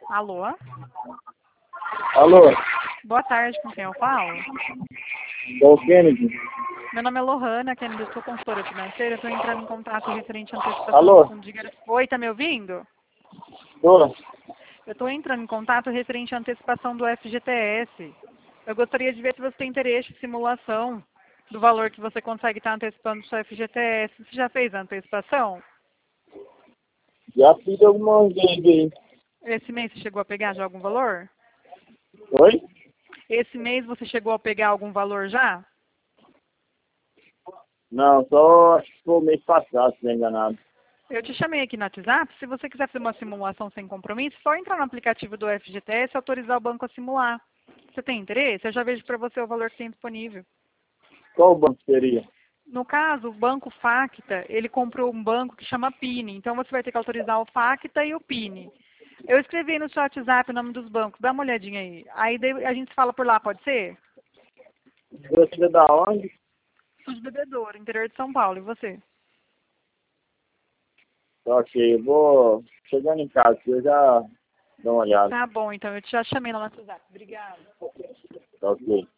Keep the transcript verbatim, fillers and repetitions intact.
Alô? Alô, Boa tarde, com quem eu falo? Paul Kennedy. Meu nome é Lohana Kennedy, eu sou consultora financeira, estou entrando em contato referente à antecipação Alô? do fundo de garantia. Oi, tá me ouvindo? Tô. Eu estou entrando em contato referente à antecipação do F G T S. Eu gostaria de ver se você tem interesse em simulação do valor que você consegue estar antecipando do seu F G T S. Você já fez a antecipação? Já fiz algumas vezes aí. Esse mês você chegou a pegar já algum valor? Oi? Esse mês você chegou a pegar algum valor já? Não, só acho que foi mês passado, se não enganado. Eu te chamei aqui no WhatsApp. Se você quiser fazer uma simulação sem compromisso, só entrar no aplicativo do F G T S e autorizar o banco a simular. Você tem interesse? Eu já vejo para você o valor que tem disponível. Qual banco seria? No caso, o banco Facta, ele comprou um banco que chama Pini. Então você vai ter que autorizar o Facta e o Pini. Eu escrevi no seu WhatsApp o nome dos bancos. Dá uma olhadinha aí. Aí daí a gente fala por lá, pode ser? Você é da onde? Sou de Bebedouro, interior de São Paulo. E você? Ok, eu vou chegando em casa, eu já dou uma olhada. Tá bom, então. Eu te já chamei lá no WhatsApp. Obrigada. Ok.